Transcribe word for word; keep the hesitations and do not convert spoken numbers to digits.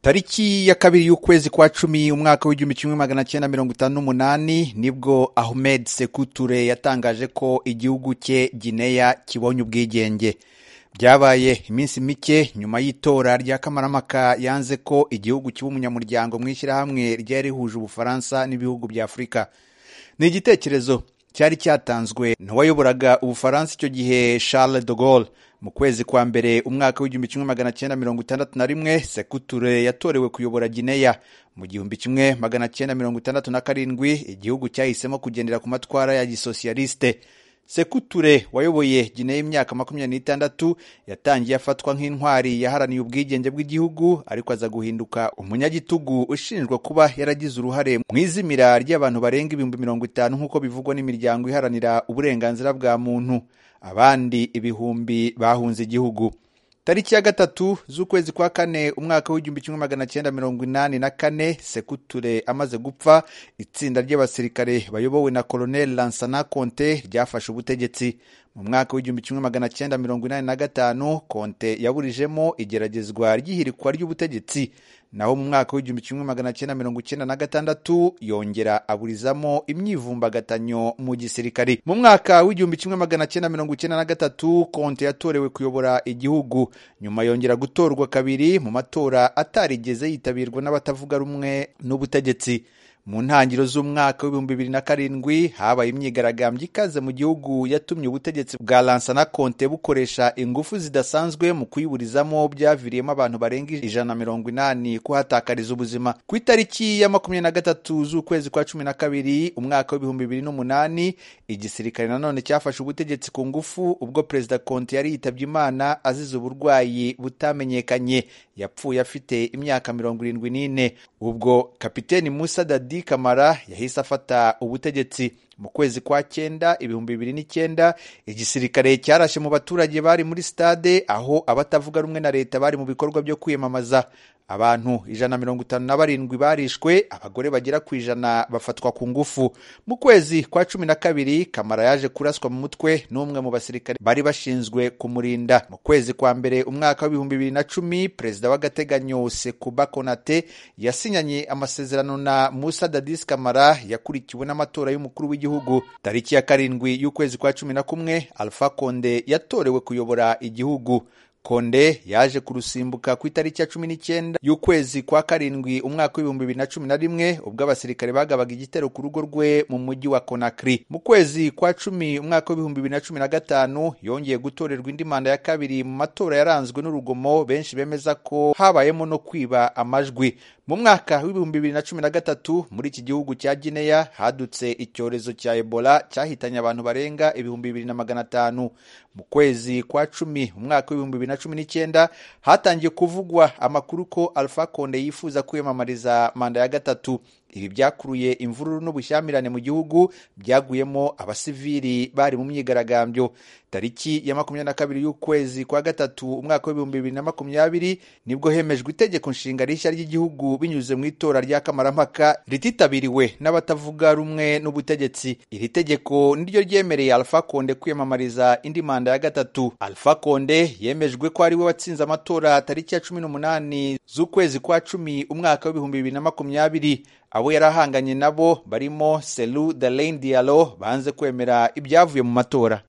Tariki ya kabiri y'ukwezi kwa cumi umwaka w'igihumbi kimwe magana cyenda mirongo itanu n'umunani nibwo Ahmed Sékou Touré yatangaje ko igihugu cye Guinea kibonye ubwigenge. Byabaye iminsi mike nyuma y'itora rya Kamarampaka yanze ko igihugu kiba umunyamuryango mu ishyirahamwe ryari rihuje Ubufaransa n'ibihugu bya Afurika. Ni igitekerezo cyari cyatanzwe n'uwayoboraga Ubufaransa icyo gihe Charles de Gaulle. Mu kwezi kwa mbere umwaka w'igihumbi kimwe magana cyenda mirongo itandatu na rimwe Sékou Touré yatorewe kuyobora Guinea. Mu gihumbi kimwe magana cyenda mirongo itandatu na karindwi igihugu cyahisemo kugendera ku matwara ya gisosiyaliste. Sékou Touré wayoboye Guinea imyaka makumyabiri n'itandatu yatangiye afatwa nk'intwari yaharaniye ubwigenge bw'igihugu, ariko aza guhinduka umunyagitugu ushinjwa kuba yaragize uruhare mu izimira ry'abantu barenga ibihumbi mirongo itanu nk'uko bivugwa n'imiryango iharanira uburenganzira bwa muntu. Abandi ibihumbi bahunze igihugu. Tariki ya gatatu z'ukwezi kwa kane umwaka w'igihumbi kimwe magana cyenda mirongo inani na kane Sékou Touré amaze gupfa, itsinda ry'abasirikare bayobowe na Colonel Lansana Conté ryafashe ubutegetsi. Mu mwaka w'igihumbi kimwe magana cyenda mirongo inani na gatanu Conté yaburijemo igeragezwa ry'ihirikwa ry'ubutegetsi, naho mu mwaka w'igihumbi kimwe magana cyenda mirongo icyenda na gatandatu yongera aburizamo imyivumbagatanyo mu gisirikare. Mu mwaka w'igihumbi kimwe magana cyenda mirongo icyenda na gatatu Conté yatorewe kuyobora igihugu, nyuma yongera gutorwa kabiri mu matora atarigeze yitabirwa n'abatavuga rumwe n'ubutegetsi. Mu ntangiriro z'umwaka w'ibihumbi bibiri na karindwi habaye imyigaragambyo ikaze mu gihugu yatumye ubutegetsi bwa Lansana Conté bukoresha ingufu zidasanzwe mu kuyiburizamo, byaviriyemo abantu barenga ijana na mirongo inani kuhatakariza ubuzima. Ku itariki ya makumyabiri na gatatu z'ukwezi kwa cumi na kabiri umwaka w'ibihumbi bibiri n'umunani igisirikare nanone cyafashe ubutegetsi ku ngufu ubwo Perezida Conté yari yitabye Imana azize uburwayi butamenyekanye. Yapfuye afite imyaka mirongo irindwi n'ine. Ubwo Kapiteni Moussa Dadi Camara yahise afata ubutegetsi. Mu kwezi kwa cyenda ibihumbi bibiri n'icyenda igisirikare cyarashe mu baturage bari muri stade aho abatavuga rumwe na leta bari mu bikorwa byo kwiyamamaza. Abantu ijana na mirongo itanu na barindwi barishwe, abagore bagera ku ijana bafatwa ku ngufu. Mu kwezi kwa cumi na kabiri Camara yaje kuraswa mu mutwe n'umwe mu basirikare bari bashinzwe kumurinda. Mu kwezi kwa mbere umwaka w'ibihumbi bibiri na cumi perezida w'agateganyo Sékou Konaté yasinyanye amasezerano na Moussa Dadi Camara yakurikiwe n'amatora y'umukuru w'igihugu. Tariki ya karindwi y'ukwezi kwa cumi na kumwe Alpha Condé yatorewe kuyobora igihugu. Condé yaje kurusimbuka ku itariki ya cumi n'icyenda y'ukwezi kwa karindwi umwaka w'ibihumbi bibiri na cumi na rimwe ubwo abasirikare bagabaga igitero ku rugo rwe mu mujyi wa Conakry. Mu kwezi kwa cumi umwaka w'ibihumbi bibiri na cumi na gatanu yongeye gutorerwa indi manda ya kabiri mu matora yaranzwe n'urugomo, benshi bemeza ko habayemo no kwiba amajwi. Mu mwaka w'ibihumbi bibiri na cumi na gatatu muri iki gihugu cya Guinea hadutse icyorezo cya Ebola cyahitanye abantu barenga ibihumbi bibiri na magana atanu. Mu kwezi kwa cumi umwaka w'ibihumbi bibiri na cumi n'icyenda hatangiye kuvugwa amakuru ko Alpha Condé yifuza kwiyamamariza manda ya gatatu. Ibi byakuruye imvururu n'ubushyamirane mu gihugu, byaguyemo abasivili bari mu myigaragambyo. Tariki ya makumyabiri na kabiri y'ukwezi kwa gatatu umwaka w'ibihumbi bibiri na makumyabiri nibwo hemejwe itegeko nshinga rishya ry'igihugu binyuze mu itora rya Kamarampaka rititabiriwe n'abatavuga rumwe n'ubutegetsi. Iri tegeko niryo ryemereye Alpha Condé kwiyamamariza indi manda ya gatatu. Alpha Condé yemejwe ko ari we watsinze amatora tariki ya cumi n'umunani z'ukwezi kwa cumi umwaka w'ibihumbi bibiri na makumyabiri. Abo yarahanganye nabo barimo Cellou Dalein Diallo banze kwemera ibyavuye mu matora.